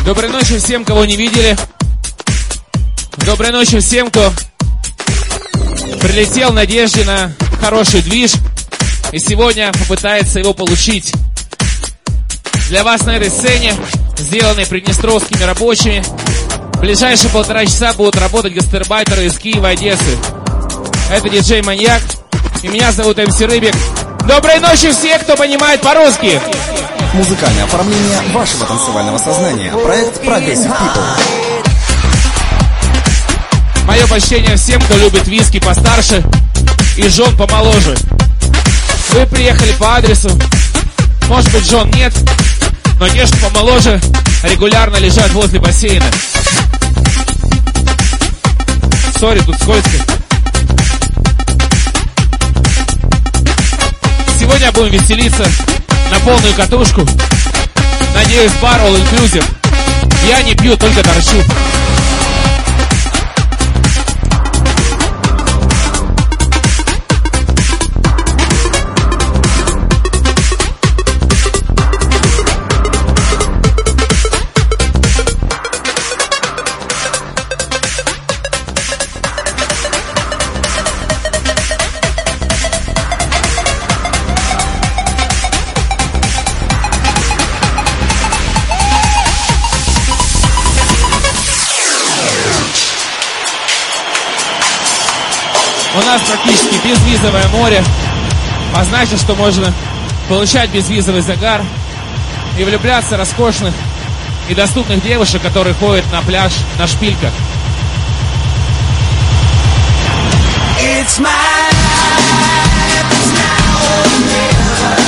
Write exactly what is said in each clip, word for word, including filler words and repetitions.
Доброй ночи всем, кого не видели. Доброй ночи всем, кто прилетел в надежде на хороший движ и сегодня попытается его получить. Для вас на этой сцене, сделанной приднестровскими рабочими, в ближайшие полтора часа будут работать гастарбайтеры из Киева и Одессы. Это диджей Маньяк, и меня зовут эм си Рыбик. Доброй ночи всем, кто понимает по-русски! Музыкальное оформление вашего танцевального сознания. Проект Progressive People. Мое почтение всем, кто любит виски постарше и жен помоложе. Вы приехали по адресу. Может быть, жен нет, но те, что помоложе, регулярно лежат возле бассейна. Сори, тут скользко. Сегодня будем веселиться на полную катушку. Надеюсь, бар all inclusive. Я не пью, только торчу. У нас практически безвизовое море, а значит, что можно получать безвизовый загар и влюбляться в роскошных и доступных девушек, которые ходят на пляж на шпильках. It's my life, it's now or never.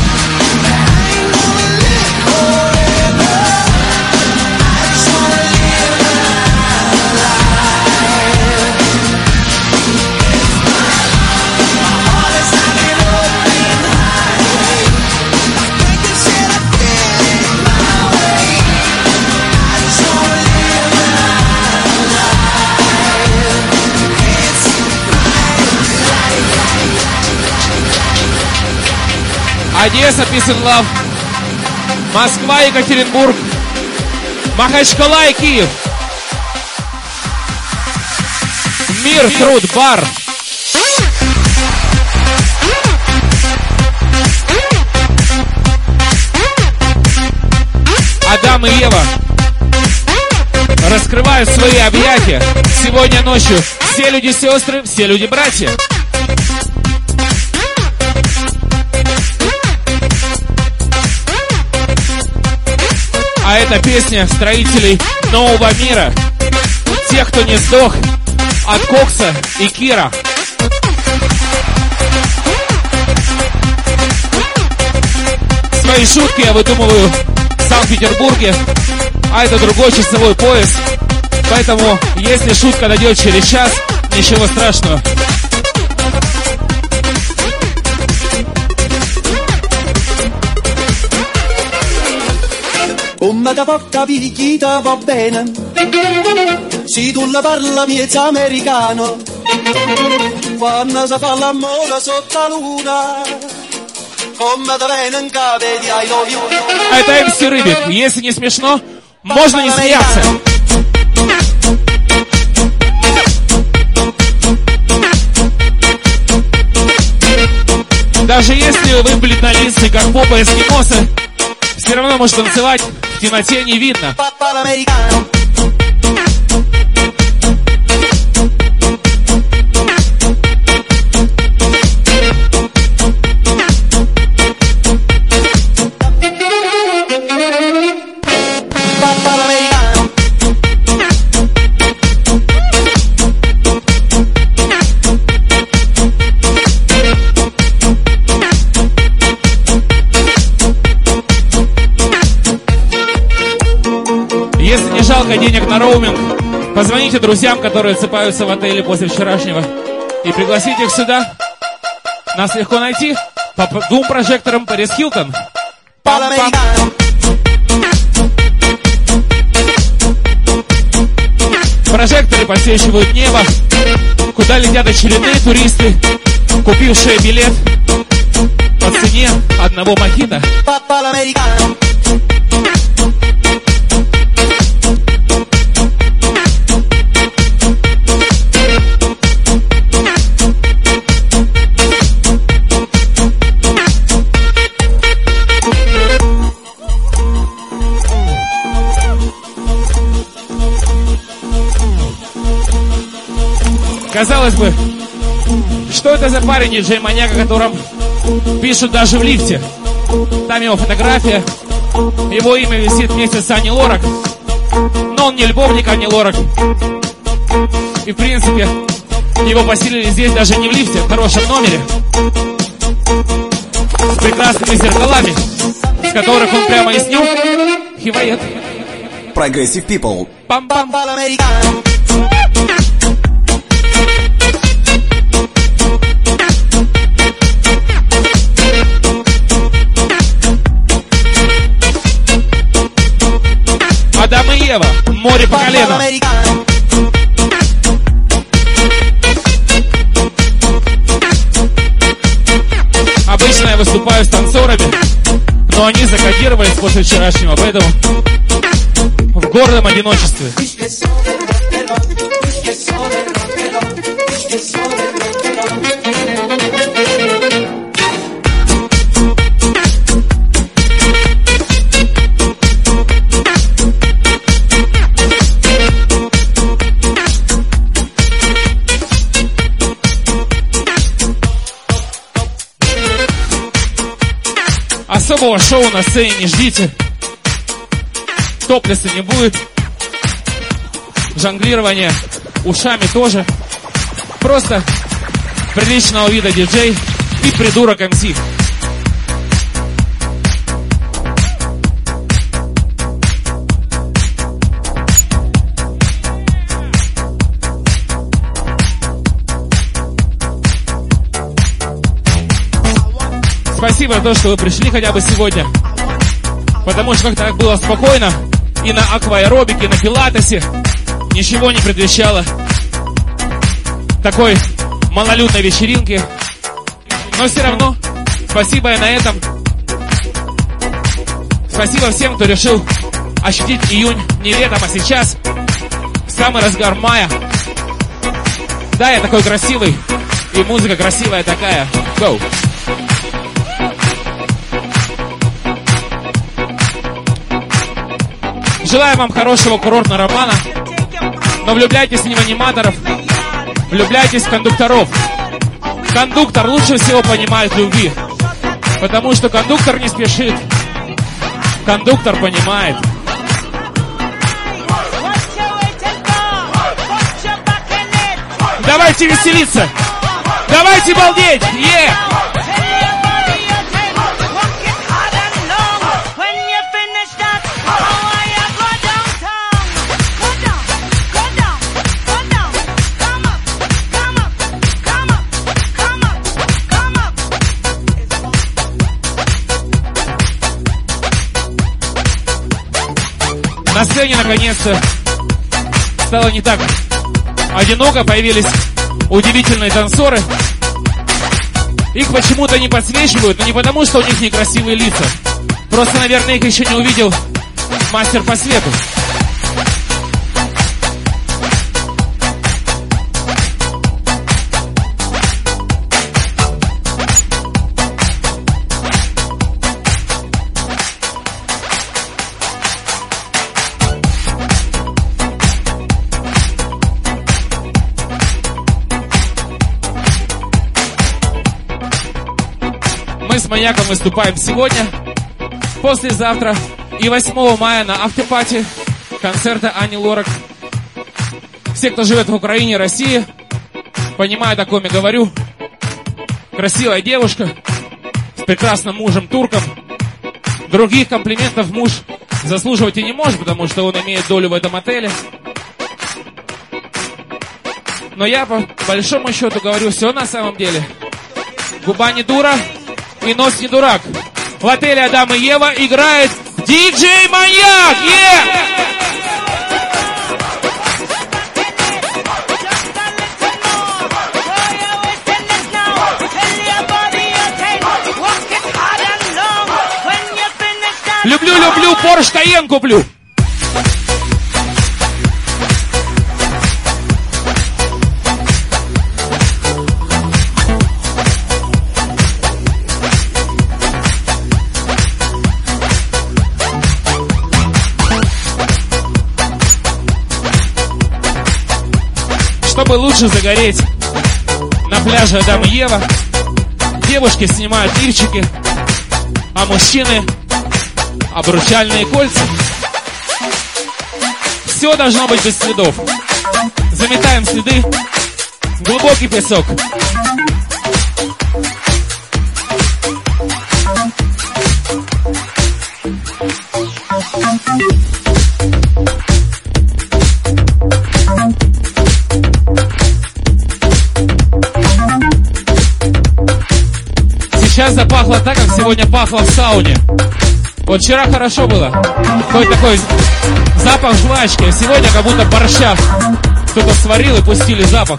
Одесса, Peace and Love, Москва, Екатеринбург, Махачкала и Киев. Мир, труд, бар. Адам и Ева раскрывают свои объятия. Сегодня ночью все люди сестры, все люди братья. А это песня строителей нового мира. Тех, кто не сдох от Кокса и Кира. Свои шутки я выдумываю в Санкт-Петербурге, а это другой часовой пояс. Поэтому, если шутка дойдет через час, ничего страшного. Come da porta picchita va bene, se tu la parla miezza americano, quando si fa l'amore sotto la luna, come da bene in cave di I love you. Это эм си Рыбик. Если не смешно, можно не смеяться. Даже если вы бледнолицый, как попа эскимоса, все равно может танцевать, в темноте не видно. Если не жалко денег на роуминг, позвоните друзьям, которые отсыпаются в отеле после вчерашнего, и пригласите их сюда. Нас легко найти по двум прожекторам Пэрис Хилтон. Пам-пам. Прожекторы подсвечивают небо, куда летят очередные туристы, купившие билет по цене одного мохито. Казалось бы, что это за парень диджей Маньяк, о котором пишут даже в лифте? Там его фотография, его имя висит вместе с Ани Лорак, но он не любовник Ани Лорак. И в принципе, его поселили здесь даже не в лифте, в хорошем номере, с прекрасными зеркалами, с которых он прямо и снюх хивает. Progressive People. Пам-пам. Адам и Ева, море по колено. Обычно я выступаю с танцорами, но они закодировались после вчерашнего, поэтому в гордом одиночестве. Особого шоу на сцене не ждите. Топлеса не будет. Жонглирование ушами тоже. Просто приличного вида диджей и придурок эм си. Спасибо за то, что вы пришли хотя бы сегодня. Потому что как-то так было спокойно. И на акваэробике, и на пилатесе ничего не предвещало такой малолюдной вечеринки. Но все равно, спасибо и на этом. Спасибо всем, кто решил ощутить июнь не летом, а сейчас, в самый разгар мая. Да, я такой красивый, и музыка красивая такая. Go! Желаю вам хорошего курортного романа, но влюбляйтесь не в аниматоров, влюбляйтесь в кондукторов. Кондуктор лучше всего понимает любви, потому что кондуктор не спешит, кондуктор понимает. Давайте веселиться, давайте балдеть, е! Yeah! На сцене, наконец-то, стало не так одиноко, появились удивительные танцоры. Их почему-то не подсвечивают, но не потому, что у них некрасивые лица. Просто, наверное, их еще не увидел мастер по свету. Мы с Маньяком выступаем сегодня, послезавтра и восьмого мая на автопати концерта Ани Лорак. Все, кто живет в Украине, России, понимают, о ком я говорю. Красивая девушка с прекрасным мужем турком. Других комплиментов муж заслуживать и не может, потому что он имеет долю в этом отеле. Но я по большому счету говорю все на самом деле. Губа не дура и нос не дурак. В отеле Адам и Ева играет диджей Маньяк! Yeah! Люблю, люблю, Порш Кайен куплю. Чтобы чтобы лучше загореть. На пляже Адам и Ева. Девушки снимают лифчики, а мужчины обручальные кольца. Все должно быть без следов. Заметаем следы. Глубокий песок. Сейчас запахло так, как сегодня пахло в сауне. Вот вчера хорошо было. Какой такой запах жвачки, а сегодня как будто борща кто-то сварил и пустили запах.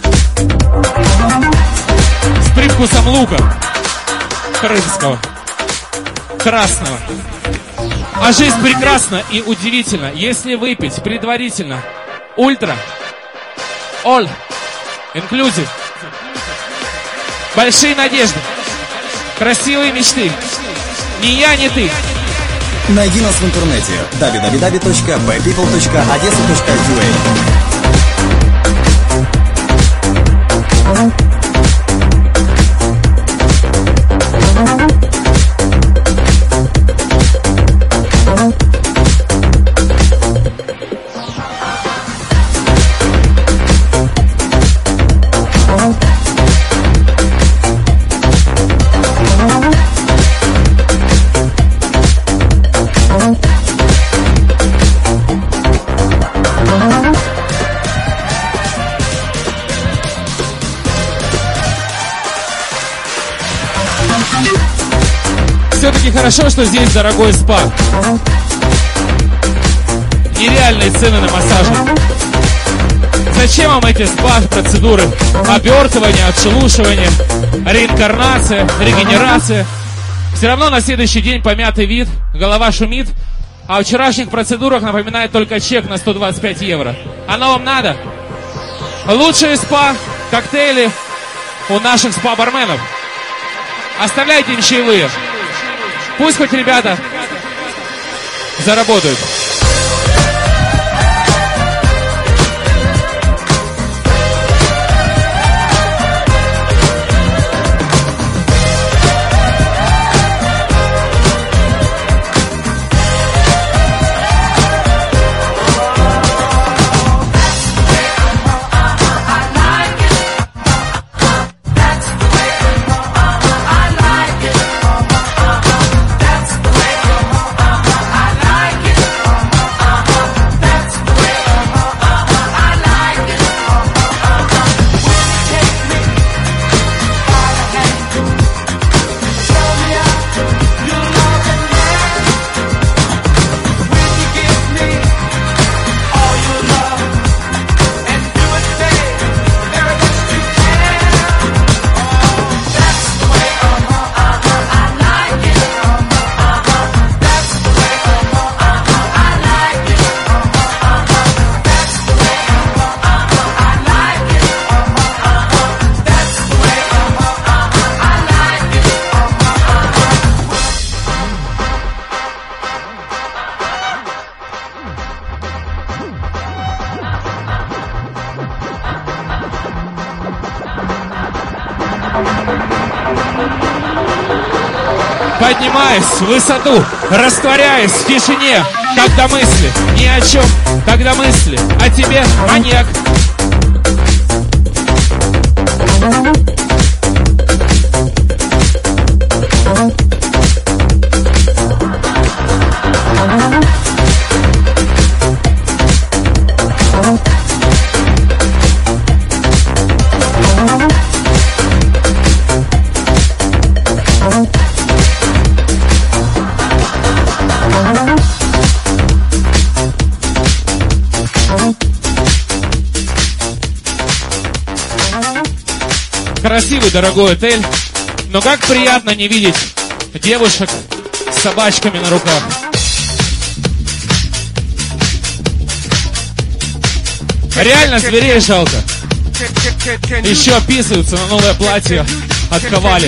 С привкусом лука. Крымского. Красного. А жизнь прекрасна и удивительна, если выпить предварительно ультра, all, inclusive, большие надежды, красивые мечты. Ни я, ни ты. Найди нас в интернете дабл ю дабл ю дабл ю точка би пипл точка одесса точка ю эй. Все-таки хорошо, что здесь дорогой спа. Нереальные цены на массажи. Зачем вам эти спа-процедуры? Обертывание, отшелушивание, реинкарнация, регенерация. Все равно на следующий день помятый вид, голова шумит, а о вчерашних процедурах напоминает только чек на сто двадцать пять евро. Оно вам надо? Лучшие спа, коктейли у наших спа-барменов. Оставляйте им чаевые. Пусть хоть ребята заработают. Поднимаюсь в высоту, растворяюсь в тишине, когда мысли ни о чем, когда мысли о тебе, маньяк. Красивый, дорогой отель, но как приятно не видеть девушек с собачками на руках. Реально зверей жалко. Еще описываются на новое платье от Ковали.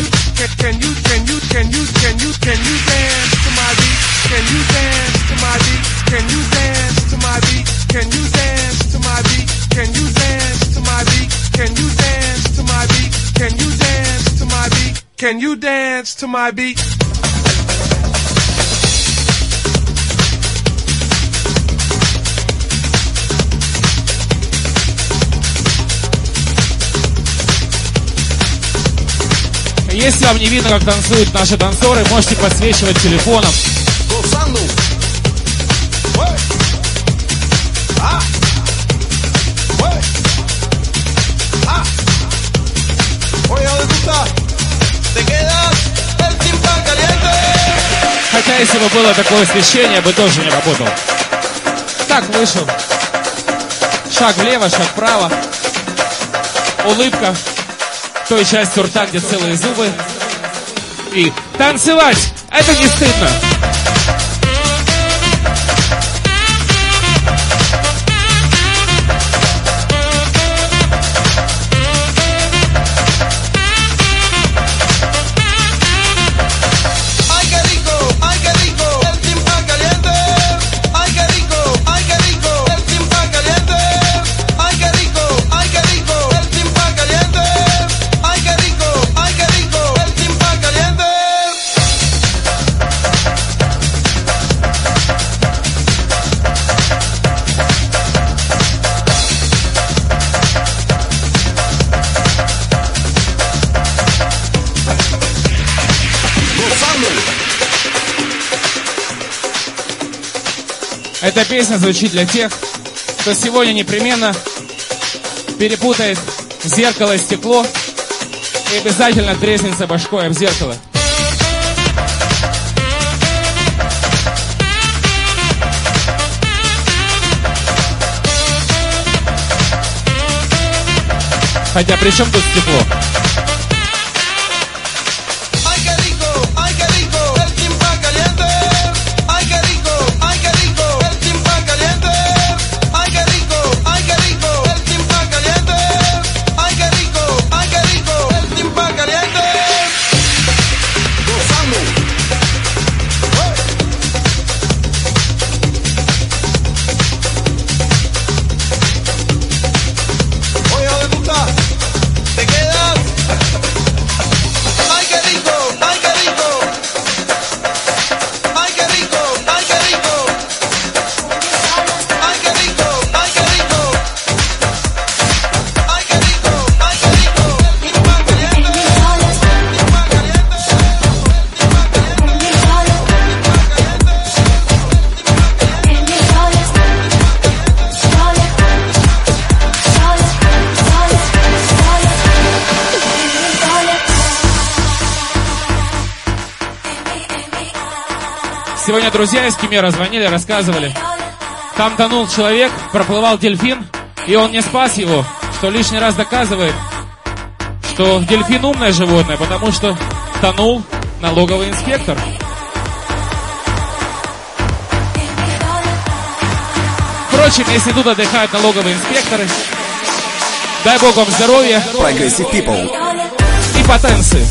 Can you dance to my beat? can you dance to my beat? Если вам не видно, как танцуют наши танцоры, можете подсвечивать телефоном. Хотя, если бы было такое освещение, бы тоже не работал. Так, вышел. Шаг влево, шаг вправо. Улыбка. Той части рта, где целые зубы. И танцевать! Это не стыдно! Эта песня звучит для тех, кто сегодня непременно перепутает зеркало и стекло и обязательно треснется башкой об зеркало. Хотя при чем тут стекло? Сегодня друзья из Кемера звонили, рассказывали. Там тонул человек, проплывал дельфин, и он не спас его, что лишний раз доказывает, что дельфин умное животное, потому что тонул налоговый инспектор. Впрочем, если тут отдыхают налоговые инспекторы, дай бог вам здоровья, Progressive People и потенции.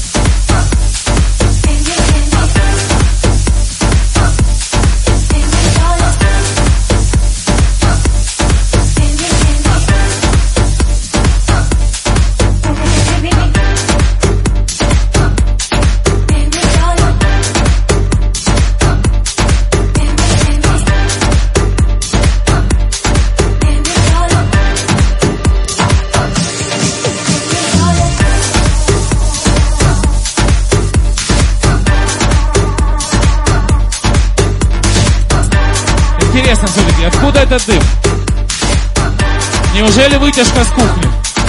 Интересно все-таки, откуда этот дым? Неужели вытяжка с кухни?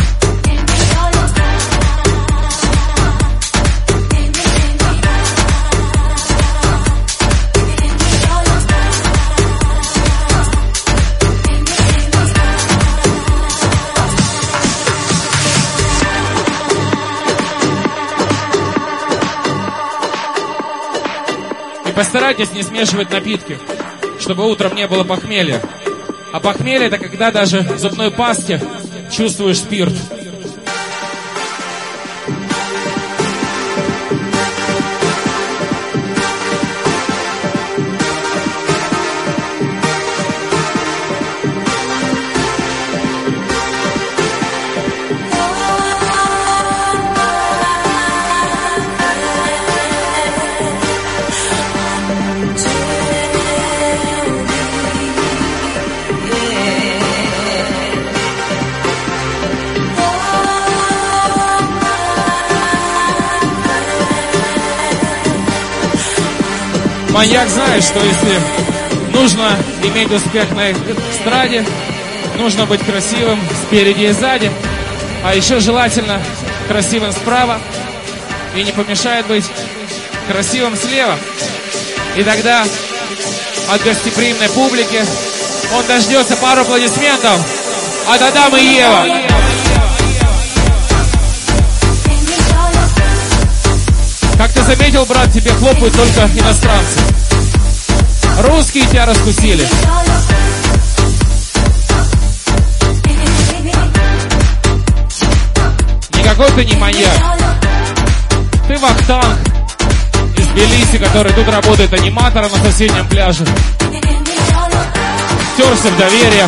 И постарайтесь не смешивать напитки, чтобы утром не было похмелья. А похмелье — это когда даже в зубной пасте чувствуешь спирт. Маньяк знает, что если нужно иметь успех на эстраде, нужно быть красивым спереди и сзади, а еще желательно красивым справа, и не помешает быть красивым слева. И тогда от гостеприимной публики он дождется пару аплодисментов от Адама и Ева. Как ты заметил, брат, тебе хлопают только иностранцы. Русские тебя раскусили. Никакой ты не маньяк. Ты Вахтанг из Тбилиси, который тут работает аниматором на соседнем пляже. Втерся в доверие.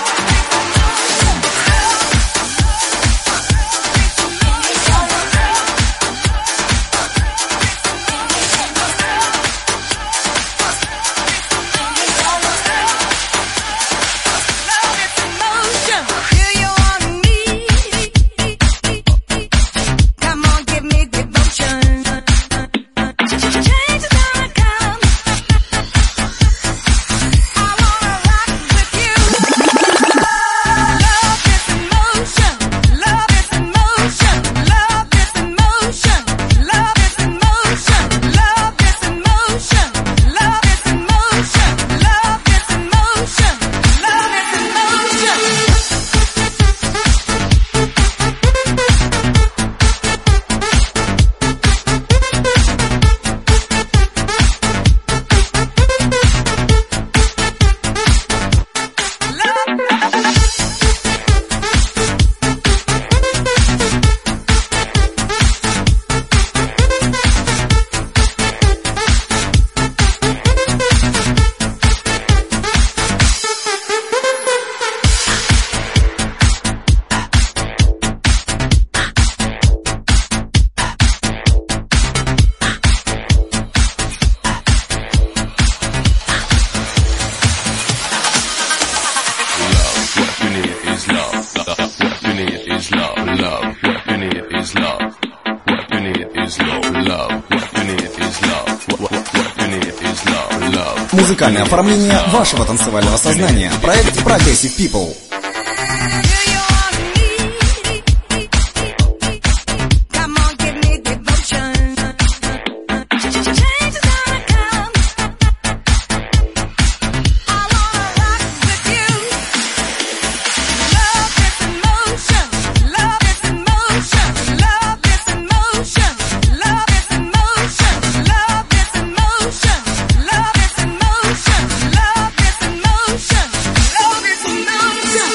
Музыкальное оформление вашего танцевального сознания. Проект Progressive People. Love is in motion.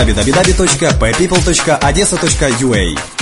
дабл ю дабл ю дабл ю точка пи пипл точка одесса точка ю а.